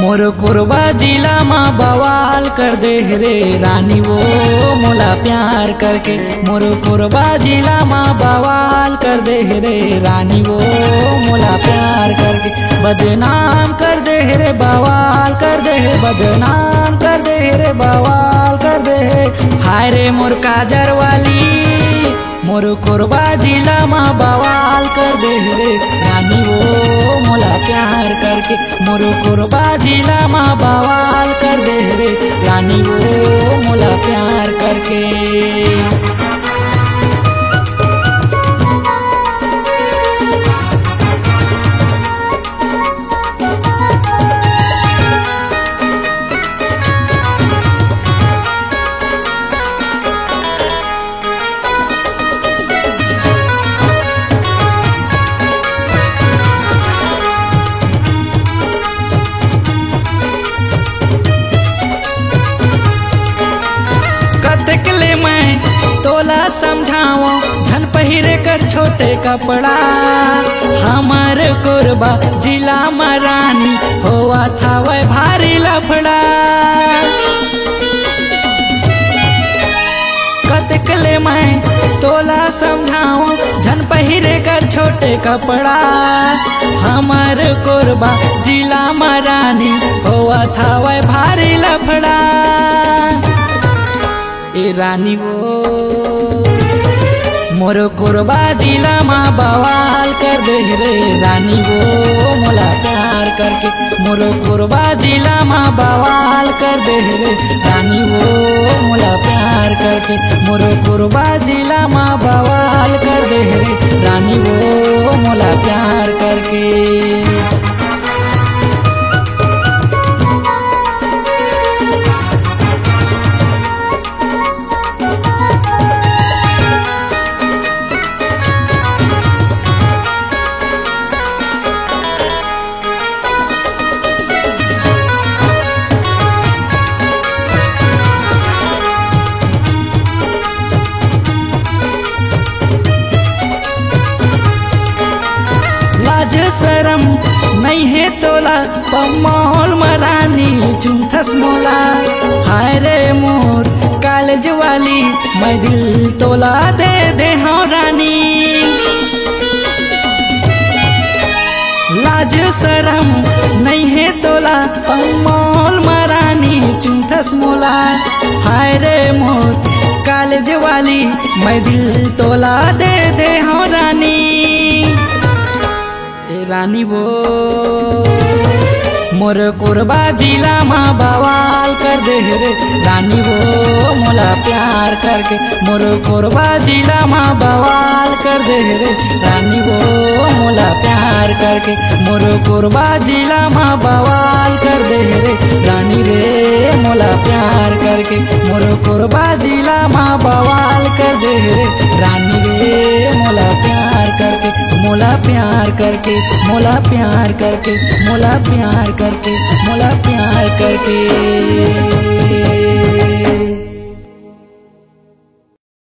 मोर कोरबा जिला माँ बवाल कर दे रे रानी वो मोला प्यार करके। मोर कोरबा जिला माँ बवाल कर दे रे रानी वो मोला प्यार करके। बदनाम कर दे रे बवाल कर दे, बदनाम कर दे रे बवाल कर दे। हाय रे मोर काजर वाली मोर कोरबा जिला माँ बवाल कर दे रे रानी वो मोला प्यार करके। मोर कोरबा जिला माँ बवाल कर दे रे रानी वो मोला प्यार करके। कतकले मैं तोला समझाओ झन पहिरे कर छोटे कपड़ा। हमार कोरबा जिला मरानी होवा था वह भारी लफड़ा। कतकले मैं तोला समझाओ झन पहिरे कर छोटे कपड़ा। हमार कोरबा जिला मरानी होवा था वह भारी लफड़ा। ए रानी वो मोर कोरबा जिला माँ बवाल कर दे रे रानी वो मोला प्यार करके। मोर कोरबा जिला माँ बवाल कर दे रे रानी वो मोला प्यार करके। मोर कोरबा जिला माँ बवाल कर दे रे रानी वो मोला प्यार करके। लाज शरम नहीं है तोला पमाहौल मरानी चुंथस मोला। हाय रे मोर कॉलेज वाली मैं दिल तोला दे दे हाँ रानी। लाज शरम नहीं है तोला पमाहौल मरानी चुंथस मोला। हाय रे मोर कॉलेज वाली मैं दिल तोला दे दे हाँ रानी। रानी वो मोर कोरबा जिला माँ बवाल कर दे रे रानी वो मोला प्यार करके। मोर कोरबा जिला माँ बवाल कर दे रे रानी वो मोला प्यार करके। मोर कोरबा जिला माँ बवाल कर दे रे रानी रे मोला प्यार करके। मोर कोरबा जिला माँ बवाल कर दे रे रानी रे मोला प्यार करके। मोला प्यार करके, मोला प्यार करके, मोला प्यार करके, मोला प्यार करके।